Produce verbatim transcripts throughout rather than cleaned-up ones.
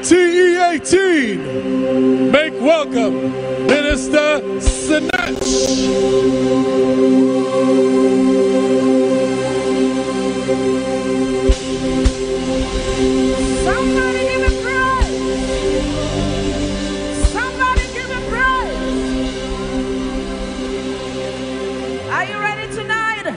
T E eighteen, make welcome Minister Sinach. Somebody give him praise. Somebody give him praise. Are you ready tonight?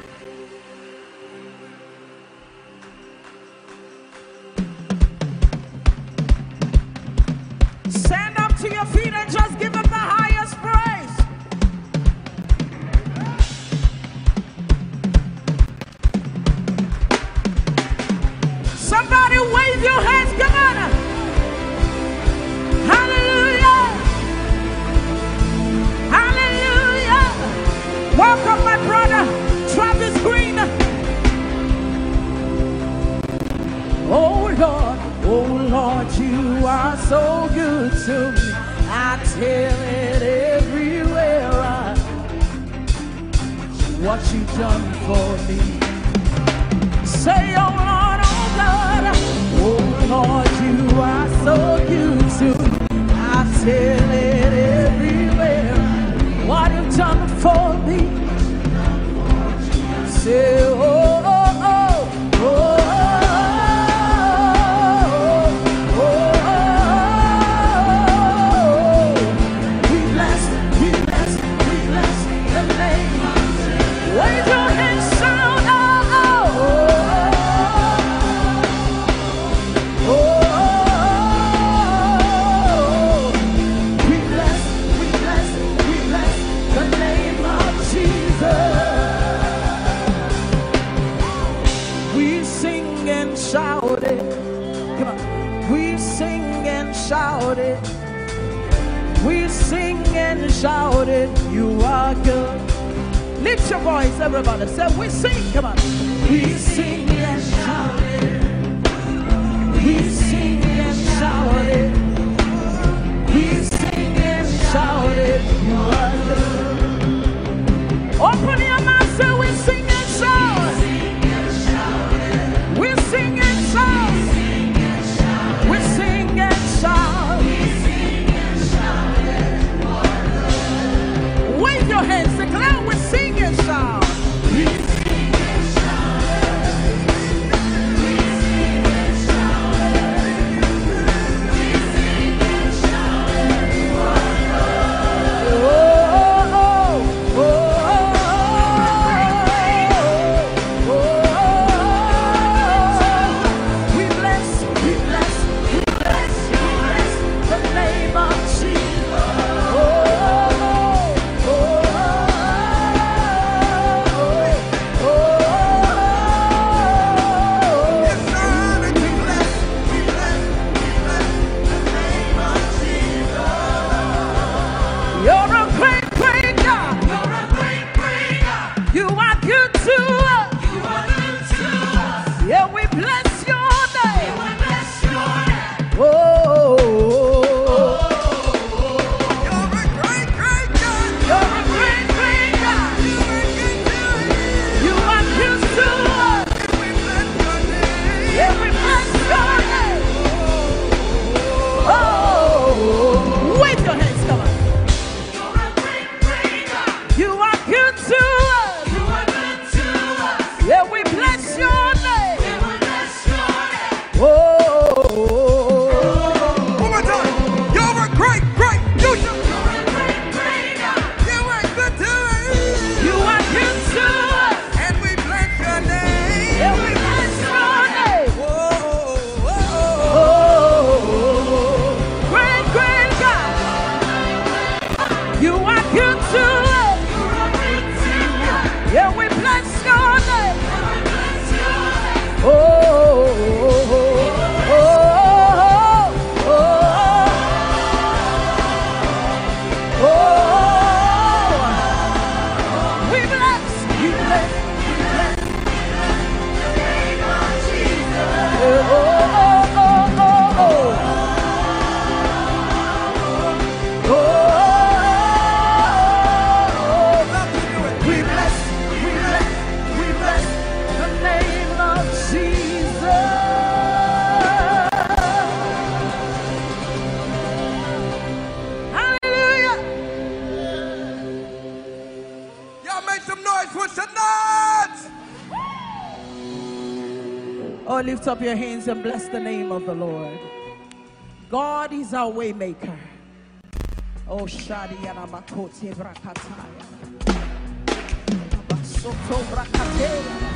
Stand up to your feet and just give him the highest praise. Somebody wave your hands, come on. Hallelujah. Hallelujah. Welcome my brother, Travis Green. Oh Lord, oh Lord, you are so good to me. I tell it everywhere I, what you've done for me. Say, oh Lord, oh God, oh Lord, you are so good to me. I tell it everywhere what you've done for me. Say, oh, oh, oh, oh, oh, oh, oh. We bless, we bless, we bless the name. Wave your hands, sound, oh, oh, oh, oh, oh. We bless, we bless, we bless the name of Jesus. We sing and shout it. Come on. We sing and shout it. We sing and shout it. You are good. Lift your voice, everybody. Say, we sing. Come on. We sing and shout it. We sing and shout it. We sing and shout it. You are good. Open your mouth. Say, we sing and shout. We sing and shout. We sing and shout. Wave your hands, declare we sing and shout. We sing and shout. lift up your hands and bless the name of the Lord. God is our way maker. Oh, Shadiana Makote Brakataya. Basoto Brakataya.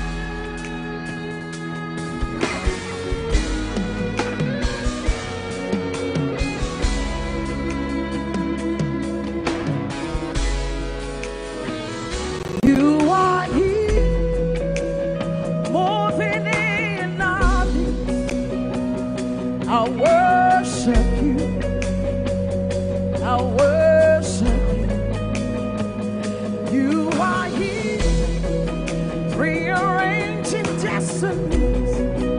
You are here, moving in our midst. I worship you. I worship you. You are here, rearranging destinies.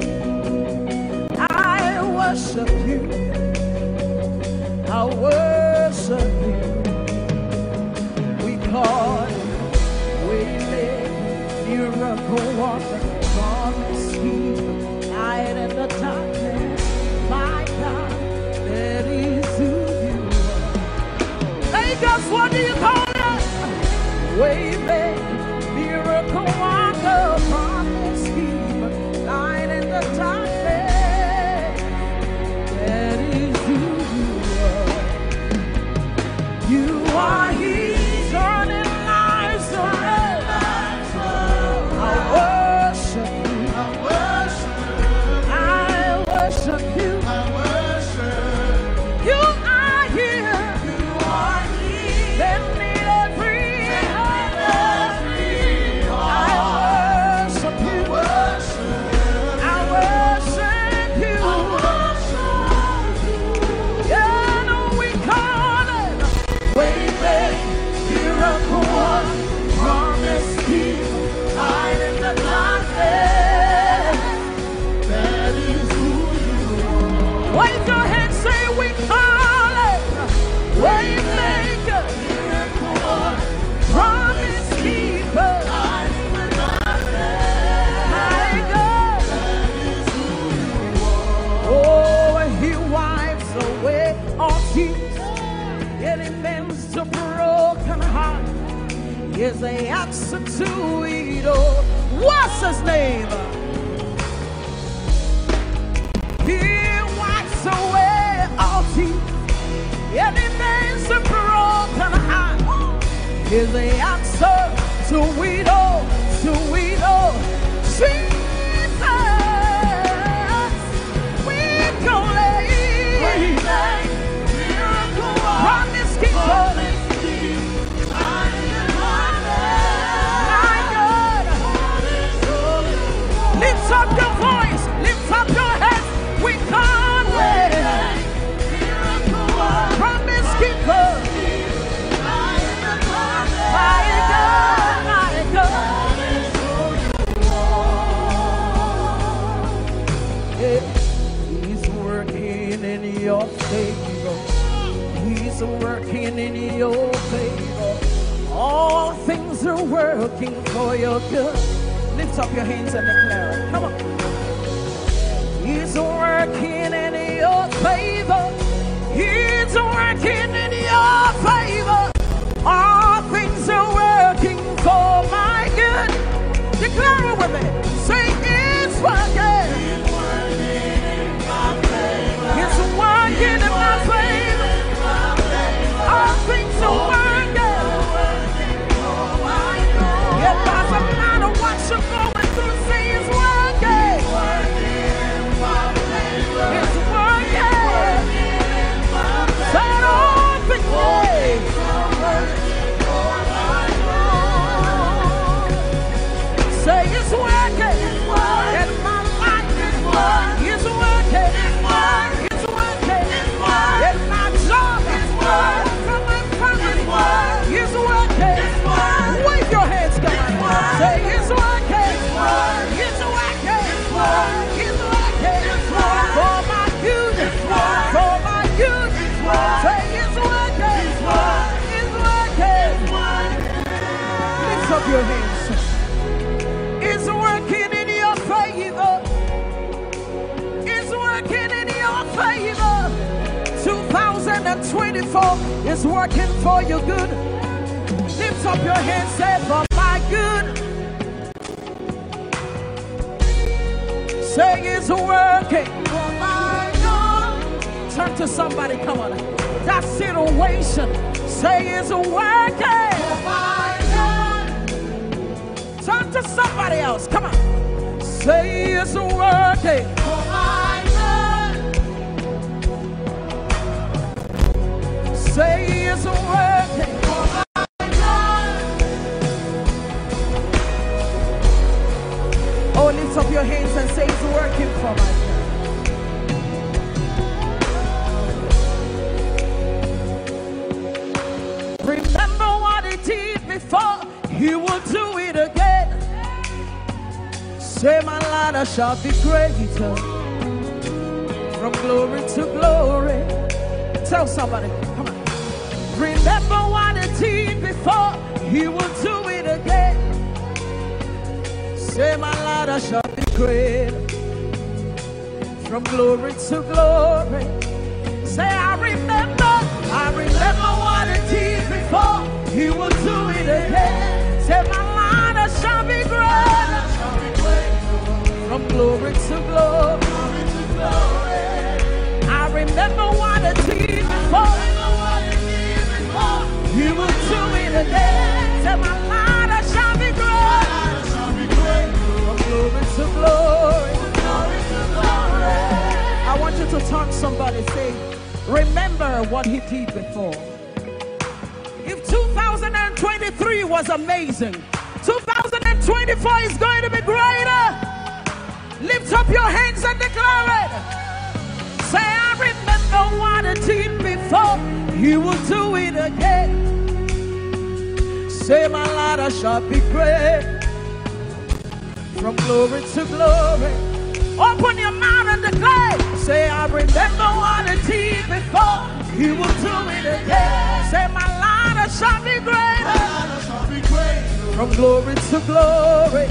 I worship you. I worship you. We call you Waymaker, miracle worker, promise keeper, light in the darkness. My God, that is who you are. Vegas, what do you call it? Waymaker, miracle worker, promise keeper, light in the darkness. That is who you are. You are here, turning lives around. Wave your hands, say we call it. Waymaker, promise keeper. My God, oh, he wipes away all tears, and he mends the broken heart. He is the answer to it all. What's his name? Away all tears, and he makes a broken heart. Is the answer to it all, to it all. Jesus, we call it promise keeper. My God, lift up your voice, lift up your hands. We call promise keeper. My God, my God. Yeah. He's working in your favor. He's working in your favor. All things are working for your good. Lift up your hands and declare it. Come on. He's working in your favor. He's working in your favor. All things are working for my good. Declare it with me. Say it's working. It's working in my favor. It's working in my favor. All things are working. It doesn't matter what you're going through. Say it's working. It's working. Say all things say it's working. And my life is working. It's working. It's working. And my job is working. From my family is working. Wave your hands, come on. Say it's working. It's working. It's working. For my good. For my good. Say it's working. It's working. Lift up your hands. It's working in your favor. It's working in your favor. twenty twenty-four is working for your good. Lift up your hands, say for my good. Say it's working. Oh my God. Turn to somebody, come on. That situation, say it's working. Oh my God. Turn to somebody else, come on. Say it's working. Oh my God. Say it's working. Oh my God. Oh, lift up your hands and say it's working for my God. Remember what he did before, he will do it again. Say my ladder shall be greater, from glory to glory. Tell somebody, come on. Remember what he did before, he will do it again. Say my ladder shall be greater, from glory to glory. Say I remember, I remember what he did before, he will do it again. Say my ladder shall be greater, from glory to glory. I remember what he did before, he will do it again. Say my ladder shall be greater, from glory to glory. I want you to turn somebody, say, remember what he did before. If two thousand twenty-three was amazing, two thousand twenty-four is going to be greater. Lift up your hands and declare it. Say, I remember what he did before, he will do it again. Say my ladder shall be great, from glory to glory. Open your mouth and declare. Say I remember what he did before, he will do it again. Say my ladder shall be great, from glory to glory.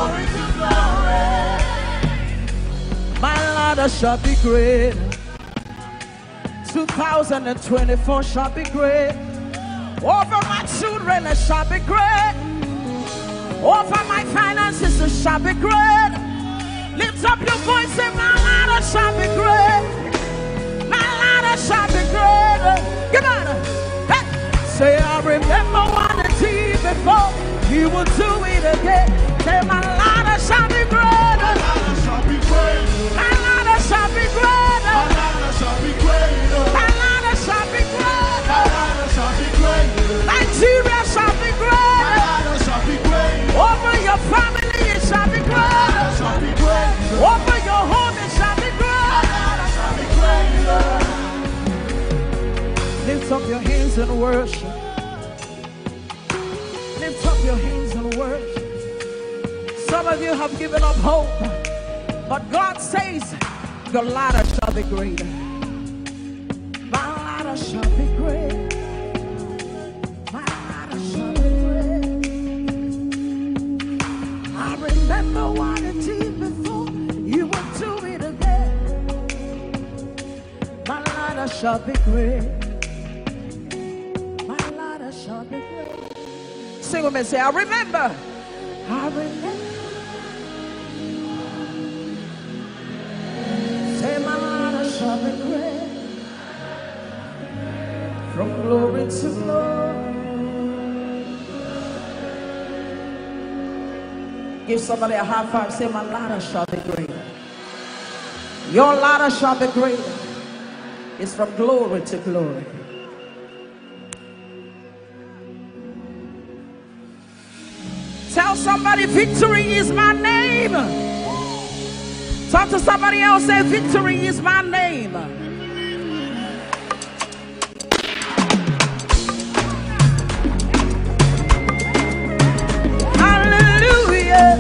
My ladder shall be great. two thousand twenty-four shall be great. Over my children it shall be great. Over my finances it shall be great. Lift up your voice and my ladder shall be great. My ladder shall be great. Come on. Hey. Say I remember what he did before, he will do it again. Say my ladder shall be great. My ladder shall be great. My ladder shall be great. My ladder shall be great. My ladder shall be great. Nigeria shall be great. My ladder shall be great. Over your family it shall be great. Shall be great. Over your home it shall be great. Shall be great. Lift up your hands and worship. Lift up your hands and worship. Some of you have given up hope, but God says your ladder shall be greater. My ladder shall be great. My ladder shall be great. I remember what it did before, you will do it again. My ladder shall be great. My ladder shall be great. Sing with me, say, I remember. I remember. Say my ladder shall be great, from glory to glory. Give somebody a high five. Say my ladder shall be greater. Your ladder shall be greater. It's from glory to glory. Tell somebody victory is my name. Talk to somebody else, say victory is my name. Hallelujah.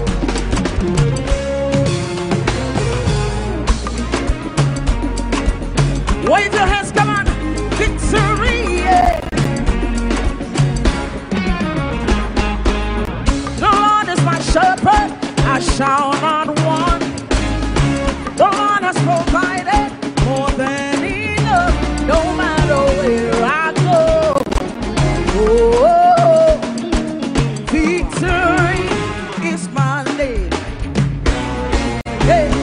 Wave your hands, come on. Victory, yeah. The Lord is my shepherd, I shall not want. The Lord has provided more than enough, no matter where I go. Oh, victory is my name. Hey.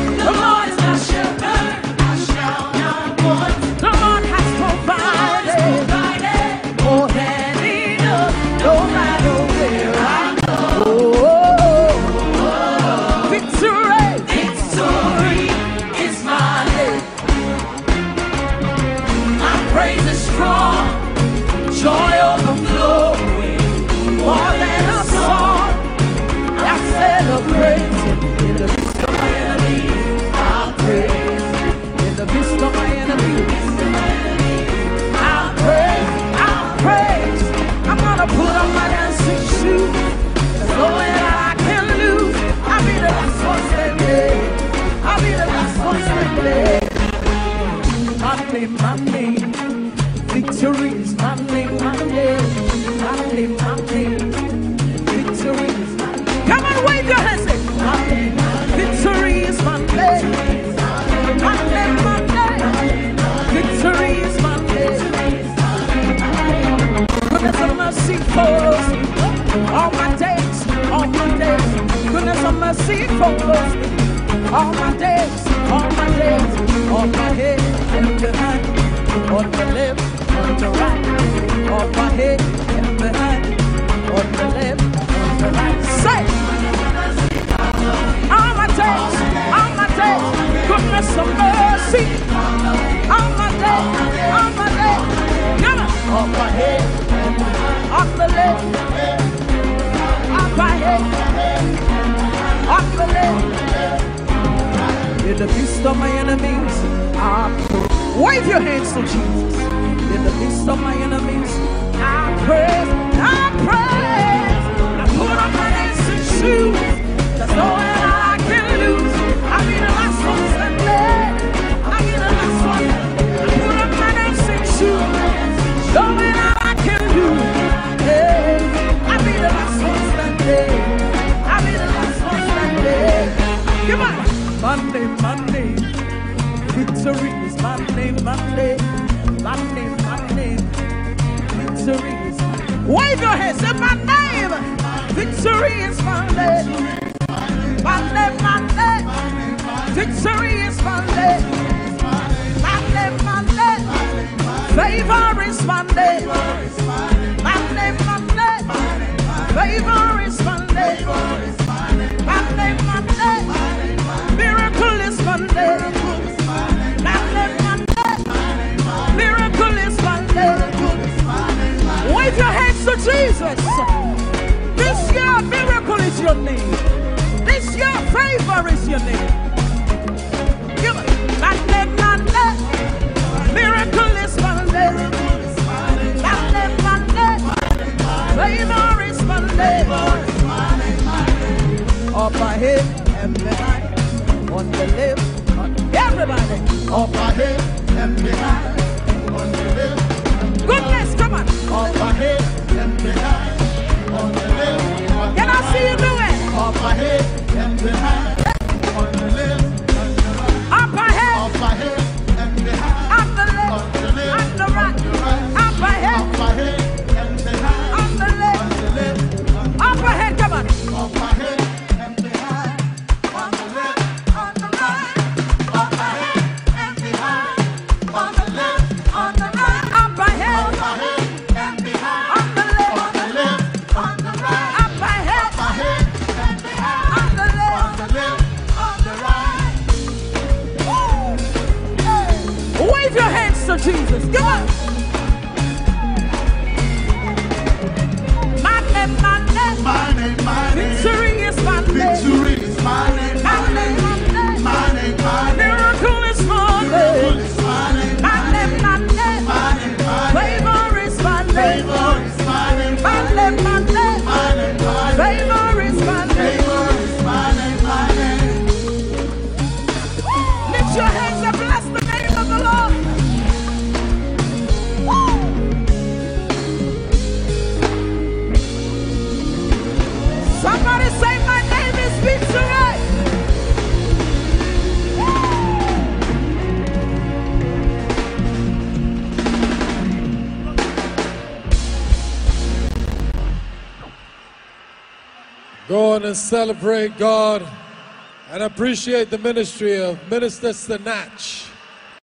Monday, Monday. Victory is Monday, Monday. Monday, Monday. Victory is Monday. Come on, wave your hands. Monday, victory is Monday. Monday, Monday. Victory is Monday. Goodness and mercy follows me all my days, all my days. Goodness and mercy follows me all my days, all my days. On my head and behind, on the left, on the right. On my head and behind, on the left, on the right. Say, all my days, all my days. Goodness and mercy. All my days, all my days. Come on. On my head and behind, on the left. On my head, on the left. In the midst of my enemies, I pray. Wave your hands to Jesus. In the midst of my enemies, I pray, I pray. I put on my dancing shoes. There's no way I can lose. I'll be the last one standing. I'll be the last one. I put on my dancing shoes. No way I can lose. Yeah. I'll be the last one standing. I'll be the last one standing. Come on. Monday, Monday, victory is Monday, Monday, Monday, Monday, victory is Monday. Wave your hands, say my name, victory is Monday, Monday, Monday, victory is Monday, Monday, Monday, favor is Monday, Monday, Monday, favor is Monday, Monday, Monday. Miracle is Monday. Monday, Monday. Miracle is Monday. Wave your hands to Jesus. This year, miracle is your name. This year, favor is your name. Give it. Monday, Monday. Miracle is Monday. Monday, Monday. Favor is Monday. Up ahead and behind. On the left, on everybody. Up ahead and behind. On the left. Goodness, come on. Up ahead and behind. On the left. On Can I see you do it? Up ahead and behind. On the left. On the right. Up ahead. Up ahead and behind. On the left. On the left. On the right. On the right. Up ahead. Up ahead and behind. On the left. On the left. Up ahead, come on. Up ahead. Jesus, come on. Monday, Monday, Monday, Monday. Victory is Monday. Victory is Monday, Monday, Monday, Monday, Monday. Miracle is Monday. Miracle is Monday, Monday, Monday, Monday, Monday. Favor is Monday. Favor is Monday, Monday, Monday, Monday, Monday. Favor is Monday. Favor is Monday, Monday. Lift your hands and bless the name of the Lord. Somebody say my name is Victory. Go on and celebrate God and appreciate the ministry of Minister Sinach.